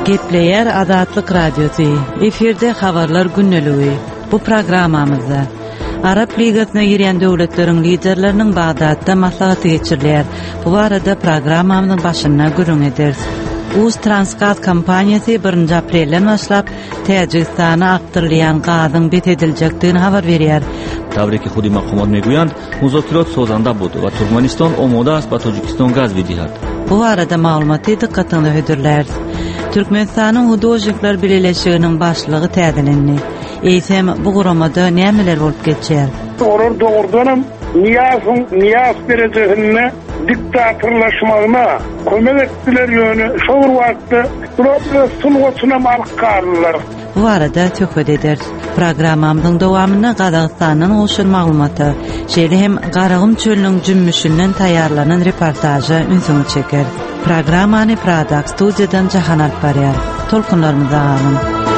Gepleyer Azatlyk Radiosu. Eferde habarlar günneligi. Bu programmamızda Arap Ligasyna giren döwletleriň liderleriniň Bagdatda maslahaty geçirilýär. Bu barada programmamyzyň başyna görüň ederiz. Uztransgaz kompaniýasy 1 aprelden başlap Täjikistana aktarylýan gazyň bet ediljekdigini habar berýär. Tabriki Hudi maqamat megӯянд музокирот созанда буд ва Туркманистон омода аст ба Тоҷикистон газ бидиҳад. Bu barada maglumaty diqqatyňyzy hödürler. Türkmenistanyň Hudojnikler Birleşiginiň başlygy täzelendi. Eýsem bu guramada nämeler bolup geçýär? Olar dogrudanam Niyaz derejesinde diktatörleşmagyna kömek etdiler ýöne şol wagtda problem sulgaçyna malkarlar. Bu arada töhfet ederiz. Programmamyzyň dowamyna Gazagystanyň oşur maglumaty, şeýle hem Garagym çölüniň jümmüşinden taýarlanan reportajy ünsüňi çeker. Programmany Pradak studiýadan Jahan alyp barýar. Tolkunlarymyza alyn.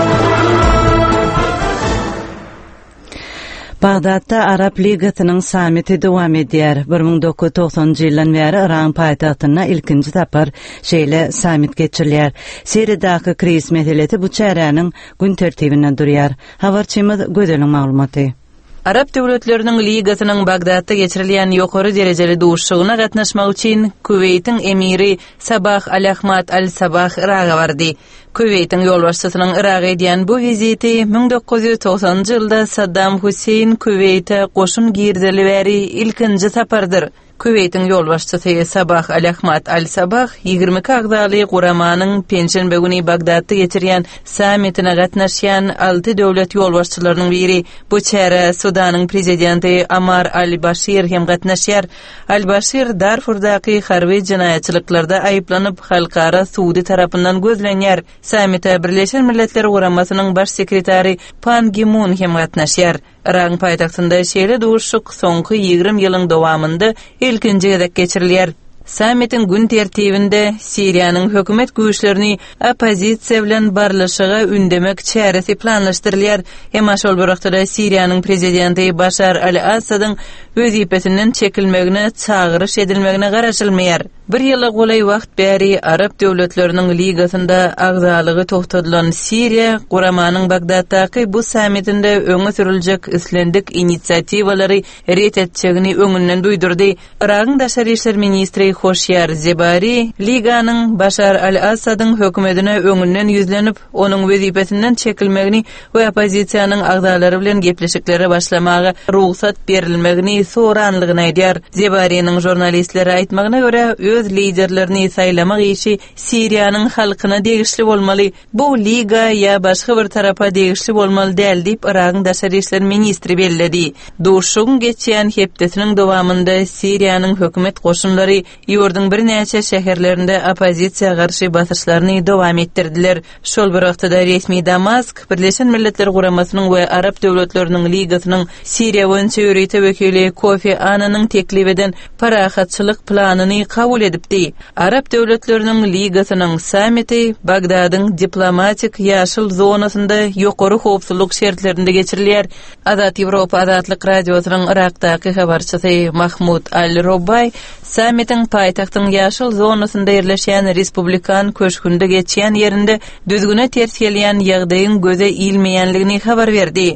Bagdatda Arap Ligasynyň samiti dowam edýär. 1990-njy ýyldan bäri Iran paýtagtyna ilkinji tapar şeýle samit geçirilýär. Siriýadaky kriz meselesi bu çäräniň gün tertibinde durýar. Habarçymyz Gödeliň maglumaty. Arap döwletleriniň ligasynyň Bagdatda geçirilýän ýokary derejeli duşugyna gatnaşmak üçin Kuweytiň emiri Sabah al-Ahmad al-Sabah Iraga bardy. Kuweytiň ýolbaşçysynyň Iraga edýän bu viziti 1990-njy ýylda Saddam Hussein Kuweyte goşun girdeli bäri ilkinji sapardyr. Kuweytiň ýolbaşçysy Sabah al-Ahmad al-Sabah 22 agzaly guramanyň penşenbe güni Bagdatda geçirýän samitine gatnaşýan 6 döwlet ýolbaşçylarynyň biri. Bu çäre Sudanyň prezidenti Omar al-Bashir hem gatnaşýar. Al-Bashir Darfurdaky harby jinaýatçylyklarda aýyplanyp halkara suudi tarapyndan gözlenýär. Samite Birleşen Milletler Guramasynyň baş sekretary Pan Ki-moon hem gatnaşýar. Iran paýtagtynda şeýle duşuk soňky 20 ýylyň dowamynda ilkinji gezek geçirilýär. Samitin gün tertibinde Siriýanyň hökümet güýçlerini opozisiýa bilen barlaşyga ündemek çäresi planlaşdyrylýar. Hem şol bir wagtda Siriýanyň prezidenti Bashar al-Assadyň wezipesinden çekilmegine çagyryş edilmegine garaşylmaýar. Bir ýylyk golay wagt bäri Arap döwletleriniň ligasynda agzalygy togtadylan Siriýa guramanyň Bagdatdaky bu samitinde öňe süriljek islendik inisiatiwalary ret etjegini öňünden duýdurdy. Iranyň daşary işler ministri Hoşyar Zebari liganyň Bashar al-Assadyň hökümetine öňünden ýüzlenip onuň wezipesinden çekilmegini we opozisiýanyň agzalary bilen gepleşiklere başlamagy ruhsat berilmegini soranlygyny aýdýar. Zebariň jurnalistlere aýtmagyna görä öz liderlerini saýlamak işi Siriýanyň halkyna degişli bolmaly. Bu liga ýa başga bir tarapa degişli bolmaly däl diýip Iranyň daşary işler ministri belledi. Duşuň geçýän hepdesiniň dowamynda Siriýanyň hökümet goşunlary ýurdyň bir näçe şäherlerinde opozisiýa garşy basyşlaryny dowam etdirdiler. Şol bir wagtda resmi Damask Birleşen Milletler Guramasynyň we Arap döwletleriniň ligasynyň Siriýa boýunça ýöreýte wekili Kofi Annanyň teklip eden parahatçylyk planyny kabul edipdi. Arap döwletleriniň ligasynyň samiti Bagdadyň diplomatik ýaşyl zonasynda ýokary howpsuzlyk şertlerinde geçirilýär. Azat Ýewropa Azatlyk Radiosynyň Irakdaky habarçysy Mahmud al-Robay samitin paýtagtyň ýaşyl zonasynda ýerleşýän Respublikan köşkünde geçýän ýerinde düzgüne ters gelýän ýagdaýyň göze ilmeýänligini habar berdi.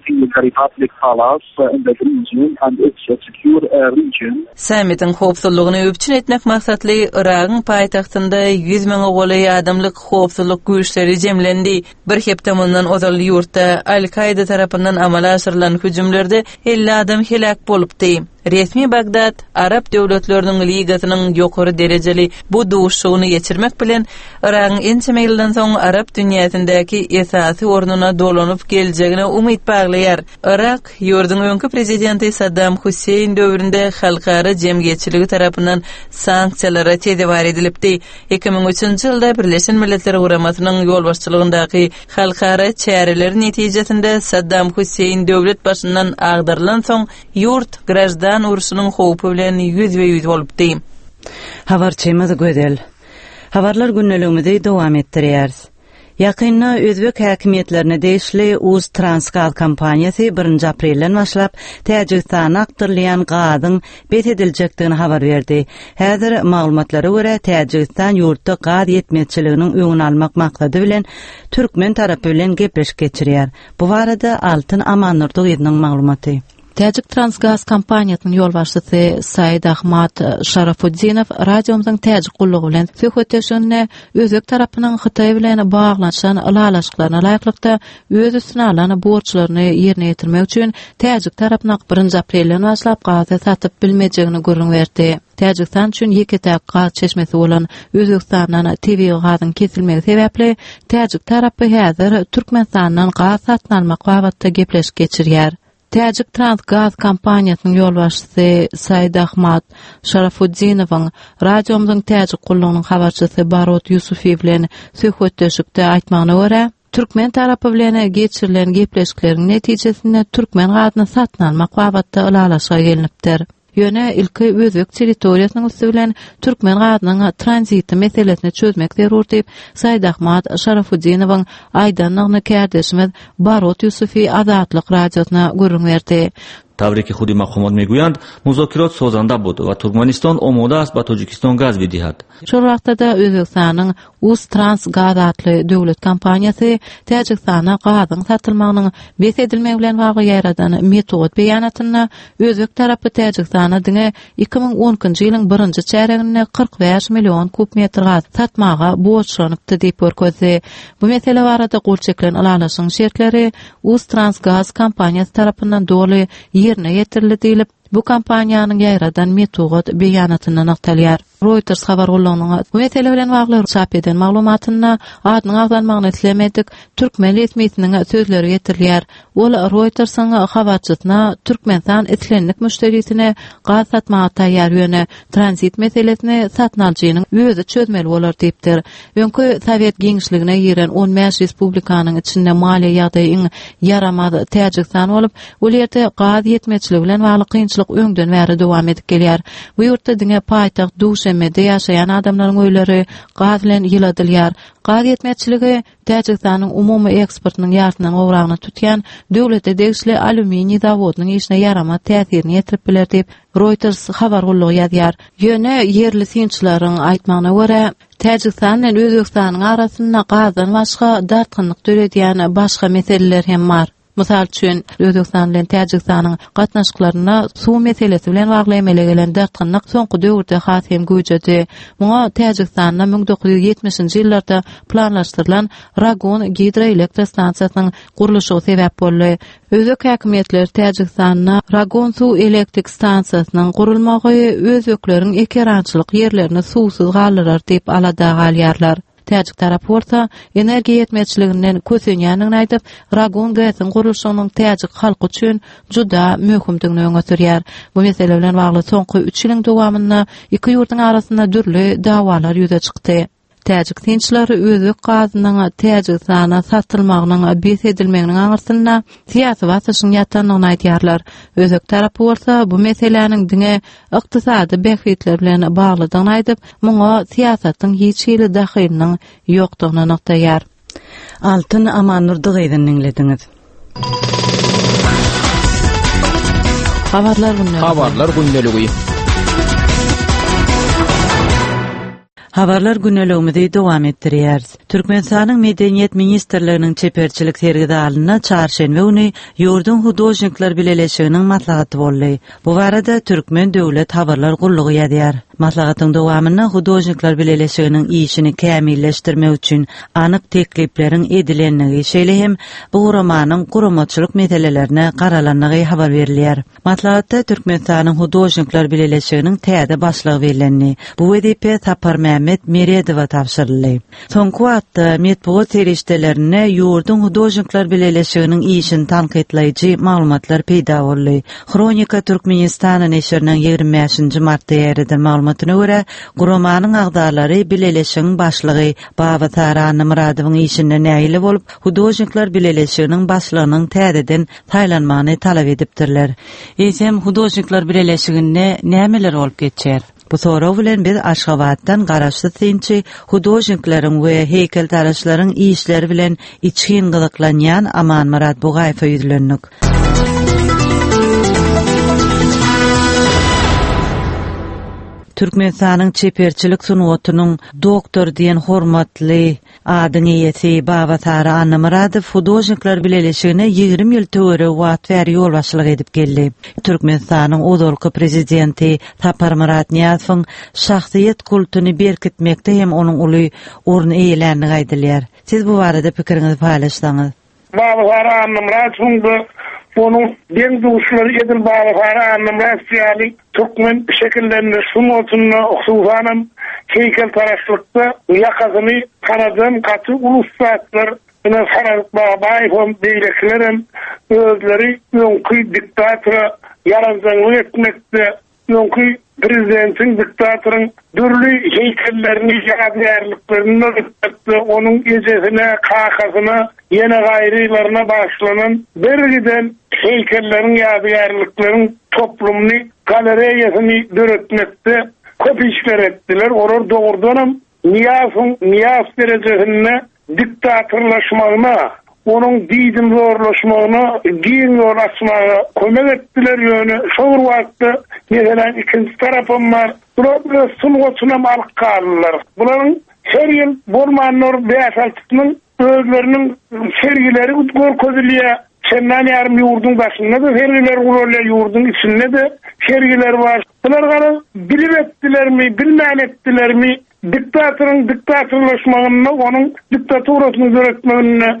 Samitin howpsuzlygyny öpçün etmek maksatly Iragyň paýtagtynda 100 000 golay adamlyk howpsuzlyk güýçleri jemlendi. Bir hepdemundan ozal ýurtda Al-Qaida tarapyndan amala aşyrylan hüjümlerde 50 adam helak bolupdy. Resmi Bagdad Arap döwletleriniň ligasynyň ýokary derejeli bu duşugyny geçirmek bilen Iragyň ençe ýyldan soň Arap dünýäsindäki esasy ornuna dolanyp geljegine umyt baglaýar. Irak ýurdyň öňkü prezidenti Saddam Hussein döwründe halkara jemgyýetçiligi tarapyndan sanksiýalara tedbir edilipdi. 2003-nji ýylda Birleşen Milletler Guramasynyň ýolbaşçylygyndaky halkara çäreler netijesinde Saddam Hussein döwlet başyndan agdarylan soň ýurt grajdan urusynyň howpy bilen ýüzbe-ýüz bolupdy. Habarçymyz Gödel. Habarlar günneligimizde dowam etdirýäris. Yakynda Özbek häkimetlerine değişli Uz Transgaz kompaniyasy 1 aprelden başlap Täjikistana aktyrlayan gazyň bet ediljekdigini habar berdi. Häzir maglumatlara görä Täjikistan ýurtda gaz ýetmezçiliginiň öňüni almak maksady bilen türkmen tarapy bilen gepleşik geçirýär. Bu barada Altyn Amannurdyk ýylynyň maglumaty. Täjik Transgaz kompaniýasynyň ýol başçysy Said Ahmat Şarafuddinow radiomyzyň täjik gullugy bilen söhbetleşende Özbek tarapynyň Hytaý bilen baglanşan alalaşyklaryna laýyklykda öz üstüne alan borçlaryny ýerine ýetirmek üçin Täjik tarapyna 1 aprelden başlap gazy satyp bilmejegini görüň berdi. Täjikistan üçin ýeketäk gaz çeşmesi bolan Özbekistandan TV gazyň kesilmegi sebäpli Täjik tarapy häzir Türkmenistandan gaz satyn almak babatda gepleşik geçirýär. Täjik Transgaz kompaniýasynyň ýol başçysy Said Ahmat Şarafuddinowyň radiomyzyň täjik gullugynyň habarçysy Barot Yusufi bilen söhbetleşikde aýtmagyna görä, Türkmen tarapy bilen geçirilen gepleşikleriň netijesinde türkmen gazyny satyn almak babatda alalaşa gelinipdir. Ýöne ilki Özbek territoriýasynyň üstü bilen türkmen gazynyň tranziti meselesini çözmek zerur diýip Said Ahmat Şarafuddinowyň aýdanlygyny kärdeşimiz Barot Yusufi Azatlyk radiosyna görüň berdi. Tabriki Hudi Mahmud meguyand muzokirot sozanda budu va Turkmeniston omoda as ba Tojikiston gaz bidihat. Şol wagtda Özbekistanyň Uz Transgaz adly döwlet kompaniýasy Täjikistana gazyň satylmagynyň bet edilmegi bilen wagy ýaradan metod beýanatyna Özbek tarapy Täjikistana diňe 2010-njy ýylyň 1-nji çäreginde 45 million kubmetr gaz satmaga borçlanypdy diýip görkezdi. Bu mesele barada golçeklen alalaşyň şertleri Uz Transgaz kompaniýasy tarapyndan doly ýerine ýetirildi diýilip, bu kompaniýanyň ýaradan metod beýanatyny naktalýar. Reuters habar gullugynyň bu mesele bilen bagly çap eden maglumatyna adynyň aglanmagyny islemedik türkmen resmiýetiniň sözleri getirilýär. Ol Reutersyň habarçysyna Türkmenistan etlenlik müşterisine gaz satmaga taýýar ýöne tranzit meselesini satyn aljynyň özü çözmeli bolar diýipdir. Öňkü Sowet giňişligine ýeren 15 respublikanyň içinde maliýe ýagdaýyň yaramaz Täjikistan bolup, ol ýerde gaz ýetmezçiligi bilen bagly kynçylyk öňden bäri dowam edip gelýär. Bu ýurtda diňe paýtagt Duşanbede ýaşaýan adamlaryň öýleri gaz bilen ýyladylýar. Gaz ýetmezçiligi Täjikistanyň umumy eksportynyň ýartynyň owragyny tutýan döwlete degişli alüminiýum zawodynyň işine yaramaz täsirini ýetirip biler diýip Reuters habar gullugy ýazýar. Ýöne ýerli synçylaryň aýtmagyna görä, Täjikistan bilen Özbekistanyň arasynda gazdan başga dartgynlyk döredýän başga meseleler hem bar. Mysal üçin Özbekistan bilen Täjikistanyň gatnaşyklaryna suw meselesi bilen bagly emele gelen dartgynlyk soňky döwürde has hem güýjedi. Muňa Täjikistanyň 1970-nji ýyllarda planlaşdyrylan Ragon hidroelektr stansiýasynyň gurulşy sebäp boldy. Özbek häkimetleri Täjikistanyň Ragon suw elektrik stansiýasynyň gurulmagy özbekleriň ekerançylyk ýerlerini suwsuz galyrar diýip alada galýarlar. Täjik tarapy bolsa energiýa ýetmezçiliginden kösenýänini aýdyp, Ragon gazyň gurulşynyň Täjik halky üçin juda möhümdigini öňe sürýär. Bu mesele bilen bagly soňky 3 ýylyň dowamynda iki ýurtyň arasynda dürli dawalar ýüze çykdy. Täjik synçylary Özbek gazynyň Täjikistana satylmagynyň bet edilmeginiň aňyrsyna siýasy wasaşyň ýatanlygyny aýdýarlar. Özbek tarapy bolsa bu meseleniň diňe ykdysady bähitler bilen baglydygyny aýdyp, muňa siýasatyň hiç ýyly dahylynyň ýokdugyny naktaýar. Altyn Amannurdyk ýylynyňlediňiz. Habarlar günneligi. Habarlar günneligimizi dowam etdirýäris. Türkmenistanyň Medeniýet ministrliginiň çeperçilik sergide alyna çarşenbe güni ýurdun hudojniklar bileşiginiň maslahaty boldy. Bu barada Türkmen döwlet habarlar gullugy ýazýar. Maslahatyň dowamyna hudojniklar bileşiginiň işini kämilleşdirmek üçin anyk teklipleriň edilenligi şeýle hem bu romanyň guramaçylyk meselelerine garalanmagy habar berilýär. Maslahatda Türkmenistanyň hudojniklar bileşiginiň täze başlygy berileni. Bu wezipe Tapar Mehmet Meredowa tapşyryldy. Soňky wagtda medeniýet serişdelerine ýurdun hudojniklar bileşiginiň işini tanqidleýiji maglumatlar peýda boldy. Kronika Türkmenistanyň neşriniň 25-nji martda ýeriden maglumatyna görä, romanyň agdarlary bileşiginiň başlygy Baba Taran Muradowyň işinde näýili bolup, hudojniklar bileşiginiň başlygynyň täzeden taýlanmagyny talap edipdirler. Eýsem hudojniklar bileşiginde nämeler bolup geçýär? Bu soraw bilen biz Aşgabatdan garaşly synçy hudojniklaryň we heýkeltaraşlaryň işleri bilen içgin gyzyklanýan Aman Murat Bugaýewa ýüzlendik. Türkmenistanyň çeperçilik sunuwatynyň doktor diýen hormatly adyny ýeti Baba Sara Anna Muradow hudojniklar bileşigine 20 ýyl töwere wagt ber ýolbaşçylyk edip geldi. Türkmenistanyň ozalky prezidenti Tapar Murat Niýazowyň şahsyýet kultuny berkitmekde hem onuň uly orny eýlenýäni gaýdylýar. Siz bu barada pikiriňizi paýlaşsaňyz. Baba Sara Anna Muradowyň onun den duşları edil bağlıqları anlamlaştırılı Türkmen şekillerinde sunuatını hususanım heykeltaraşlıkta yakasını tanıdığım katı uluslararası buna sarılık bağbayım beyliklerin özleri yonkü diktatora yarancanlığı etmekte yonkü prezidentin diktatörün dürlü heykellerini yadigarlıklarını öğretmekte onun gecesine, kakasına, yeni gayrılarına başlanan bergiden heykellerin yadigarlıkların toplumunu, galeriyasını döretmekte köp işler ettiler. Orada doğrudanım Niyaz derecesine diktatörlaşmağına, onun didin zorlaşmağına, giyin zorlaşmağına kömek ettiler yönü. Şoğur vakti mesela ikinci tarafım var. Burada sunuvasına malık kalırlar. Bunların her yıl Bormanlar Beyasaltı'nın özlerinin sergileri Gorkozili'ye senden yarım yurdun başında da sergiler Urolya yurdun içinde de sergiler var. Bunlar kadar bilim ettiler mi, bilmeyen ettiler mi? Diktatörün diktatörlaşmağına, onun diktaturasını öğretmenine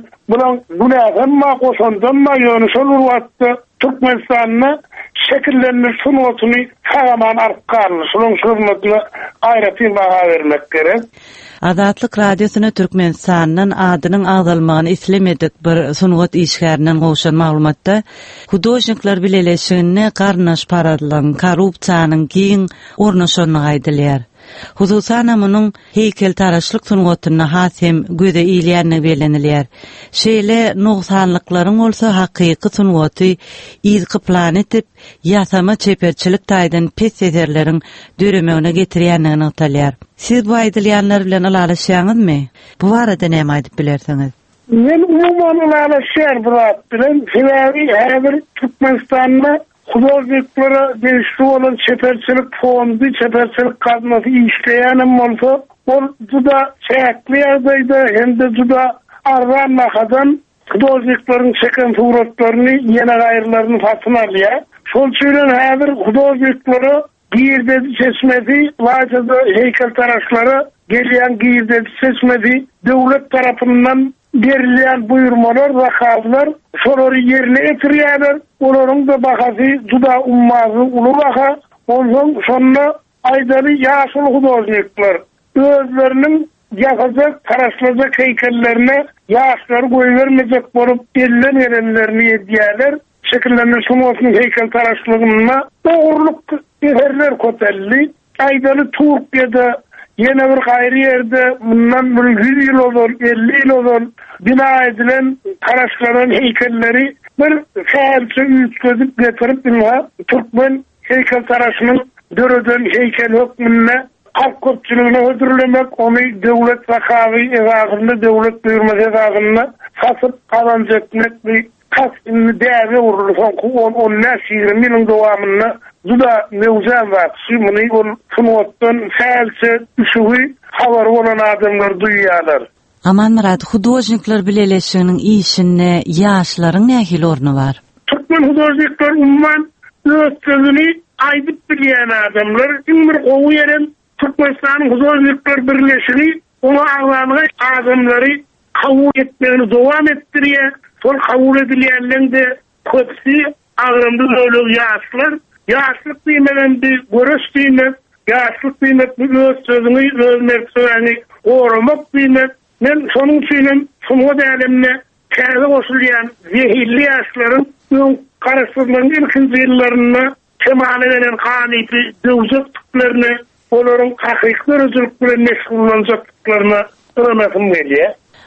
buna hem koşandan mı yönü solur vattı Türkmenistan'ına şekillenir sunuvatını sağlaman arkarlı. Şunun sunuvatını ayrıtın bağa vermek gerek. Azatlyk Radiosyna Türkmenistanyň adynyň agdalmagyny islemedik bir sunugat işgäriniň goşan maglumatda hudojniklar bileşigine garnaş paradlaryň korrupsiýanyň giň ornaşanyny gaýdylýar. Hususan munyň heykeltaraşlyk sunugatyna hasem göze iýleýänini belenilýär. Şeýle noksanlyklaryň bolsa hakyky sunugaty izki plan etip ýasama çeperçilik taýdan pes ederleriň döremegine getirýänini atalýar. Siz bu aýdylýanlar bilen alaşýaňyzmy? Bu barada näme aýdyp bilersiňiz? Men umuman alaşýar bulat bilen sebebi her Türkmenistanyň hudojniklara değişti olan çeperçilik fondu, çeperçilik kazması işleyenim olsa, o da çekli yerdeydi, hem de da arranmakadan hudojnikların çeken suratlarını, yeni gayrılarını satın alıyor. Sol çöylen her hudojniklara giyirdedi seçmedi, vacıda heykeltaraşlara geleyen giyirdedi seçmedi, devlet tarafından verilen buyurmalar, vakallar, soruları yerine getiriyorlar. Onların da bakası, duda ummazı, ulu baka, ondan sonra aydalı yaşlı hudojniklar özlerinin yapacak, taraşlayacak heykellerine yaşları koyuvermeyecek olup elinden gelenlerini ediyorlar. Şekillenir sunuvatının heykel taraşlığına doğruluk eferler kotelli. Aydalı Türkiye'de yine bir gayri yerde bundan 100 yıl olur, 50 yıl olur bina edilen taraşlanan heykelleri bir şehirçi üstüdük getirip dinle Türkmen heykel taraşının döröden heykel hükmünne halk köpçülüğüne ödürlemek, onu devlet vakavi ezasında, devlet buyurması ezasında satıp kazanç etmek bir kas inni değerli vurursan on nesir minin devamında duda mevzan var. Şimdi on sunuvattan şehirçi üşüğü havar olan adamlar duyuyorlar. Aman Murat, hudojniklar bileşiginiň işinde ýaşlaryň nähil orny bar? Türkmen hudojniklar umman öz sözüni aýdyp bilýän adamlar. Bir gowy ýeren Türkmenistanyň hudojniklar birleşigi oňa agzanyň adamlary kabul etmegini dowam etdirýär. Sol kabul edilýänlerde köpsi agrymdy öýle ýaşlar. Ýaşlyk diýmegende görüş diýmek, ýaşlyk diýmek öz sözüni, öz merkezini goramak diýmek. Men şonuň üçin sunugat älemine käze goşulýan zehirli ýaşlaryň öň garaşdyrmagyň ilkinji ýyllaryna kemal eden kanypy döwjeklerini, olaryň hakyky özürlük bilen meşgullanjaklyklaryna öňe gelýär.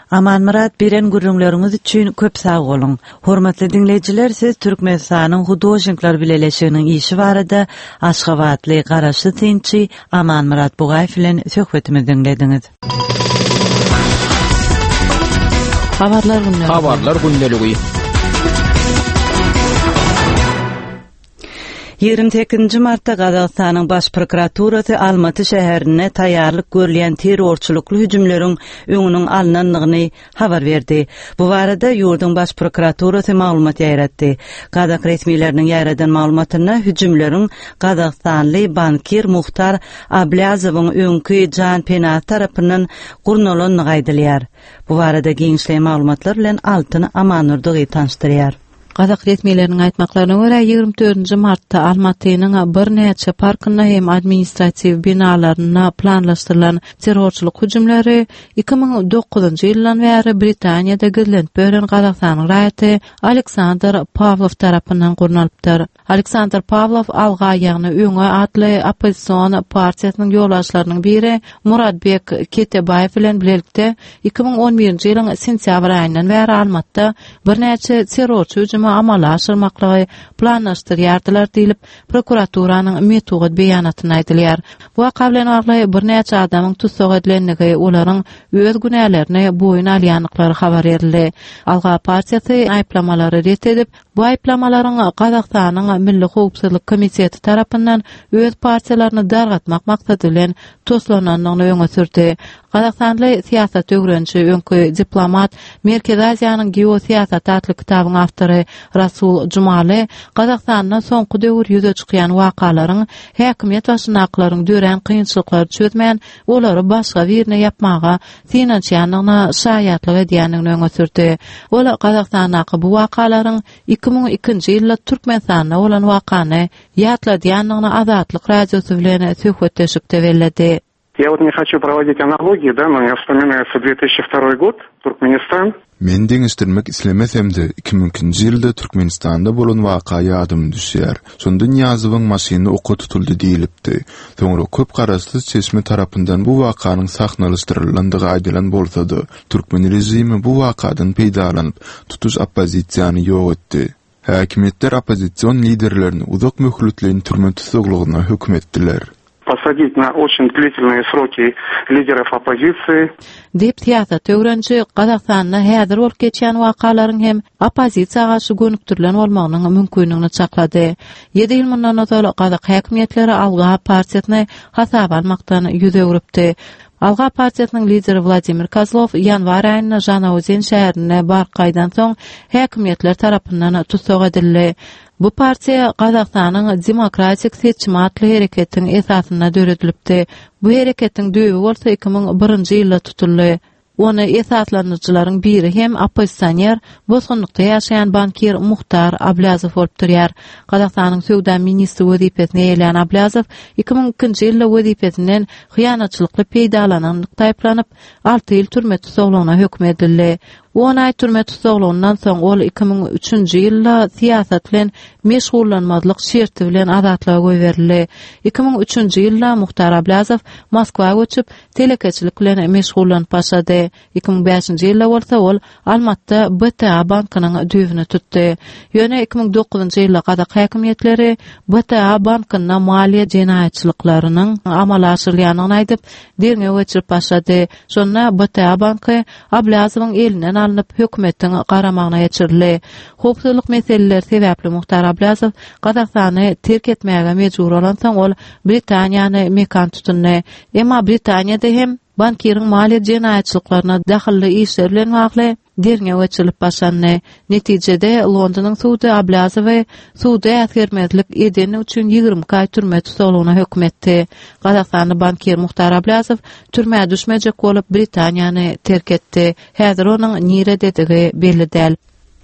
Aman Murat biren gürrüňleriniz üçin köp sag bolun. Hormatly dinleyijiler, siz Türkmenistanyň Hudoşniklar bileleşiginiň işi barada Aşgabatly garaşly tinçi Aman Murat Bugaýew bilen söhbetimizi dinlediňiz. Habarlar gündəligi. 28 martda Gazagstanyň baş prokuraturasy Almaty şäherine taýýarlyk görülýän terrorçulukly hüjümleriň öňüniň alnandygyny habar berdi. Bu barada ýurdun baş prokuraturasy maglumat ýaratdy. Gazak resmiýetleriniň ýaradan maglumatyna hüjümleriň Gazagstanly bankir Muhtar Ablazowyň öňkü Jan Penat tarapyndan gurnulandygy aýdylýar. Bu barada giňişli maglumatlar bilen Altyn Amanurdy tanışdyrýar. Gazak resmiýetleriniň aýtmaklaryna görä 24 martda Almatynyň bir näçe parkyna hem administratiw binalaryna planlaşdyrylan terrorçuluk hüjümleri 2009-njy ýyldan bäri Britaniýada gizlenip bölen Gazagstanyň raýaty Aleksandr Pavlov tarapyndan gurnalypdyr. Aleksandr Pavlov alga ýagny öňe atly opposision partiýasynyň ýoldaşlarynyň biri Muratbek Ketebaýew bilen birlikde 2011-nji ýylyň sentýabr aýyndan bäri Almatda bir näçe terrorçy hüjümi amala aşyrmakly planlaşdyrýardylar diýilip prokuraturanyň metod beýanatyny aýdylýar. Bu waka bilen bagly bir näçe adamyň tutsak edilenligi, olaryň öz günälerini boyun alýanlyklary habar berildi. Alga partiýasy aýplamalary ret edip, bu aýplamalaryň Gazagstanyň Milli Howpsuzlyk Komiteti tarapyndan öz partiýalaryny dargatmak maksady bilen toslananyny öňe sürdi. Gazagstanly siýasat öwrençi öňkü diplomat Merkez Aziýanyň geosiýasat adly kitabyň awtory Rasul Jumali Gazagstanyň soňky döwür ýüze çykýan wakalaryň häkimiýet başynaklaryň dören kynçylyklar çözmän, olary başga birine ýapmaga finansiýanyna şaýatlyk edýändigini öňe sürdi. Ol Gazagstanyň bu wakalaryň 2002-nji ýylda Türkmenistanda olan wakany ýatladýandygyny Azatlyk radiosy bilen söhbetleşikde bellädi. Я вот не хочу проводить аналогии, да, но я вспоминается 2002 год, Туркменистан. Men deňişdirmek islemesemde 2002-nji ýylda Türkmenistanda bolan waka ýadym düşýär. Şonda Niýazowyň maşyny oka tutuldy diýilipdi. Soňra köp garasly çeşme tarapyndan bu wakanyň sahnalashdyrylandygy aýdylan bolsa-da, Türkmen rejimi bu wakadan peýdalanyp tutuş oppozisiýany ýok etdi. Häkimetler oppozisiýon liderlerini uzak möhletlerini türme tutuklugyna hökm etdiler. Посадить на очень длительные сроки лидеров оппозиции. Dip siýasat öwrençi Gazagstanyň häzir bolup geçýän wakalaryň hem oppozisiýaga garşy gönükdirilen bolmagynyň mümkinligini çaklady. 7 ýyl mundan öňe Gazak häkimetleri Alga partiýasyny hasap almakdan ýüze öwrüpdi. Alga partiýasynyň lideri Vladimir Kozlov ýanwar aýyna Janauzen şäherine barqaýdan soň häkimetler tarapyndan tutsak edildi. Bu partiýa Gazagstanyň demokratik seçim atly hereketiň esasyna döredilipdi. Bu hereketiň döwü bolsa 2001-nji ýylda tutuldy. Onu esaslanıcıların biri hem opposisioner, bozgunlukda ýaşaýan bankir Muhtar Ablazow bolup durýar. Gazagstanyň söwda ministri wezipesine eýlen Ablazow 2002-nji ýylda wezipesinden hyýanatçylykly peýdalananlyk taýplanyp 6 ýyl türme tutuklugyna hökm edildi. 10 ay türme tutuklugundan soň ol 2003-nji ýylda siýasat bilen meşgullanmazlyk şerti bilen azatlyga goýberildi. 2003-nji ýylda Muhtar Ablazow Moskwaga göçüp telekeçilik bilen meşgullanyp başlady. 2005-nji ýylda bolsa ol Almatda BTA bankynyň düýbüni tutdy. Ýöne 2009-njy ýylda Gazak häkimetleri BTA bankyna maliýe jenaýatçylyklarynyň amala aşyrylýanyny aýdyp, derňe göçürip başlady. Şonda BTA banky Ablazowyň elinden alınıp hökümetiň garamagyna geçirildi. Howpsuzlyk meseleleri sebäpli Muhtar Ablazow Gazagstany terk etmäge mejbur bolan soň ol Britaniýany mekan tutundy. Emma Britaniýada hem bankiriň maliýe jenaýatçylyklaryna dahilli işler bilen bagly derňe göçülip başlandy. Netijede Londonyň sudy Ablazowy sudy äsgermezlik edeni üçin 20 ay türme tutuklugyna hökm etdi. Gazagstanyň bankir Muhtar Ablazow türmäge düşmejek bolup Britaniýany terk etdi. Häzir onuň nirededigi belli däl.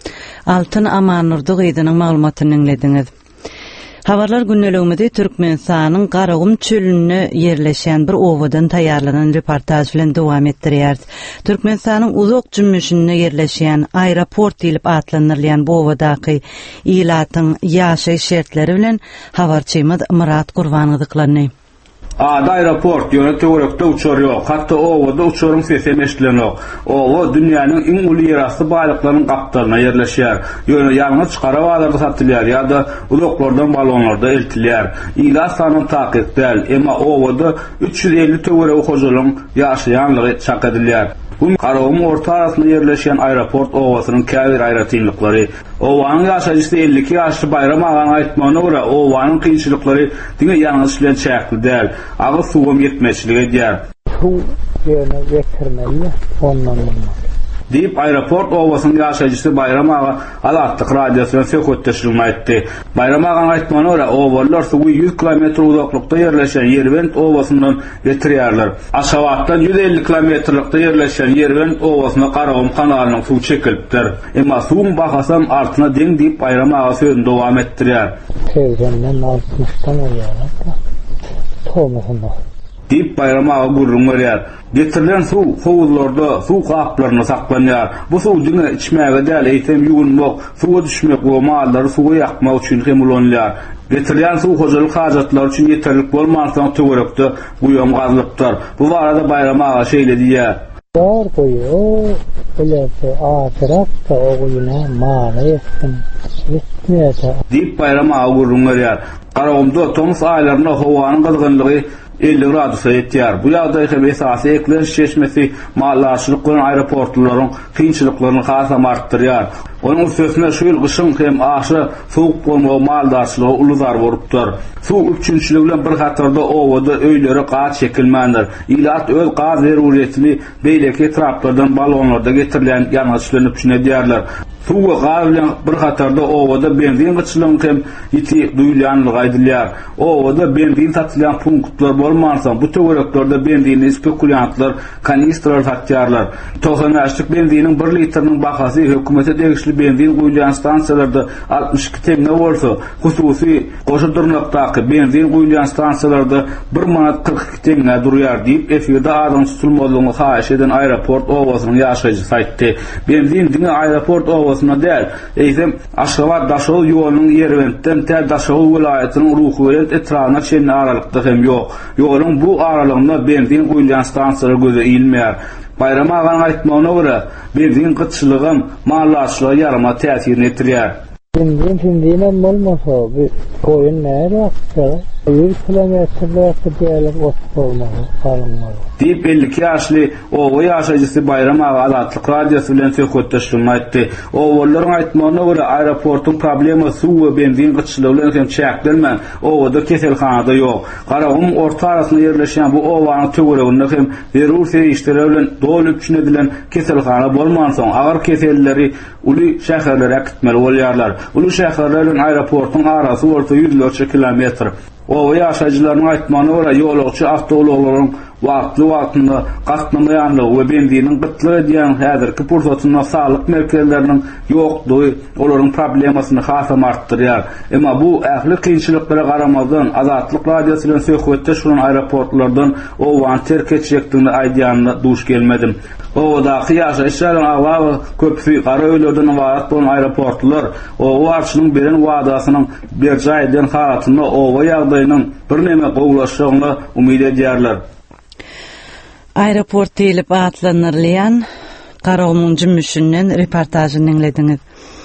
Altyn Amanurdy gyzynyň maglumatyny dinlediňiz. Habarlar günnelegimizde Türkmenistanyň Garagum çölüne yerleşen bir owadan taýýarlanan reportaj bilen dowam etdirýär. Türkmenistanyň uzak jümmüşine yerleşen aeroport diýilip atlanylýan bu owadaky ýylatyň ýaşaý şertleri bilen habarçymyz Murat Gurbanyňyzyklarny. Ada aeroport ýöne töwerekde uçar ýok. Hatda owada uçaryň sesi eşdilenok. Owa dünýäniň iň uly ýerasty baýlyklarynyň gapdalyna ýerleşýär. Ýöne ýalňyz çykara bazarda satylýar ýa-da uluklardan balonlarda eltilýär. Ila sanyny takyp edil, emma owada 350 töwerek hojalyň ýaşaýanlygy çak edilýär. Bu Karawum orta arasynda ýerleşen aeroport owasynyň käbir aýratynlyklary, owanyň ýaşaýjysy 52 ýaşly Bayram agaň aýtmagyna görä, owanyň kynçylyklary diňe ýalňyz bilen çäkli däl. Agy suwum ýetmeçligi diýär. Suw ýöne getirmeli, ondan Deyip aeroport owasynyň ýaşaýjysy Bayram aga Azatlyk radiosyna söhbetleşigini aýtdy. Bayram agaň aýtmagyna görä, owalar suwy 100 km uzaklykda ýerleşen Yervent owasyndan getirýärler. Aşgabatdan 150 km-lykda ýerleşen Yervent owasyna Karawum kanalynyň suw çekilipdir. Emma suwun bahasam artyna deň diýip Bayram aga sözüni dowam etdirýär. Tezenden 60-dan ýarar. Tomasynda Deyip Bayram aga gurrun berýär. Getirilen suw howuzlarda, suw kaplarynda saklanýar. Bu suw diňe içmäge däl, eýtem ýugunmak, suwa düşmek we mallary suwa ýakmak üçin hem ulanýar. Getirilen suw hojalyk hajatlar üçin ýeterlik bolmansa töwerekde guýam gazylypdyr. Bu barada Bayram aga şeýle diýär. Ýar goýu, ölerse atrapda ogyna mala ýetdim. Deyip Bayram aga gurrun berýär. Karawumda Tomus aýlaryna howanyň gazgynlygy 50 gradus ýetýär. Bu ýagdaý hem esasy eklen şeşmesi mallaşlyk bilen aeroportlaryň kynçylyklaryny hasam artdyrýar. Onun sözüne şu ýyl gyşyň hem aşy soğuk bolmagy maldaşlygy uluzar bolupdyr. Suw üçinçiligi bilen bir hatarda owada öýlere gaç çekilmändir. Ilat öz gaz zeruriýetini beýleki etraplardan balonlarda getirilen ýalňyçlanyp düşünýärler. Suwa gaz bilen bir hatarda owada benzin gyçylygyny hem ýiti duýulýanlygy aýdylýar. Owada benzin satylýan punktlar bolmansa, bu töwereklerde benzini spekuliantlar kanistrar satýarlar. 90-lik benziniň 1 litriniň bahasy hökümete degişli benzin guýulýan stansiýalarda 62 tenge bolsa, hususy goşadyrnakdaky benzin guýulýan stansiýalarda 1 manat 42 tenge durýar diýip efirde adam tutulmalygyny haýyş eden aeroport owasynyň ýaşaýjysy aýtdy. Benzin diňe aeroport owasyna däl, eýsem Aşgabat daşaw ýolunyň Yerwentden tä daşaw welaýatynyň ruhy etrawyna çenli aralykda hem ýok. Ýoluň bu aralygynda benzin guýulýan stansiýalar göze ilmeýär. Bayram agaň aýtmagyna görä, benzin gyçylygy mallaşlyga ýarama täsirini etdirýär. Benzin bolmasa, bu koyun näme ýaksa, 100 kilometrlerde diýerler bolmaly, kalmaly. Deyip 52 ýaşly owa ýaşaýjysy Bayram aga Azatlyk radiosy bilen söhbetleşigini aýtdy. Owalaryň aýtmagyna görä aeroportyň problemy suw we benzin gyçylygy bilen hem çäklenmän, owada keselhanada ýok. Karawum orta arasynda ýerleşen bu owanyň töwereginde hem zerur serişleri bilen dolup düşünedilen keselhana bolmansa, agar keselleri uly şäherlere gitmeli bolýarlar. Uly şäherler bilen aeroportyň arasy orta 100 kilometr. O ýaşaýjylaryň aýtmagyna görä ýolagçy awtologlaryň wagtly gatnamaýanlygy we benziniň gytlygy diýen häzirki pursatyna saglyk merkezleriniň ýokdugy olaryň problemasyny hasam artdyrýar. Emma bu ähli kynçylyklara garamazdan Azatlyk radiosy bilen söhbetde şulan aeroportlardan owan terk etjekdigini aýdýanyna duş gelmedim. Owadaky ýaşaýjylaryň aglawy köpüsi gara öýlerden ibaret bolan aeroportlar owaçynyň beren wadasynyň berjaýdan halatyna owa ýagdaýynyň bir näme gowlaşygyna umyd edýärler. Aeroport diýilip atlanyrlyan Karawumyň jümmüşinden reportajyny dinlediňiz.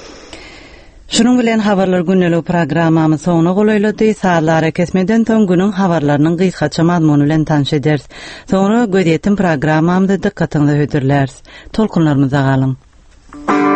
Şunun bilen habarlar günnälik programmamy soňuna golaýlady. Saatlara kesmeden soň günüň habarlarynyň gysgaça mazmuny bilen tanış ederiz. Soňra gödýetim programmamyzda dikkatiňizi hödürläris. Tolkunlarymyza galyň.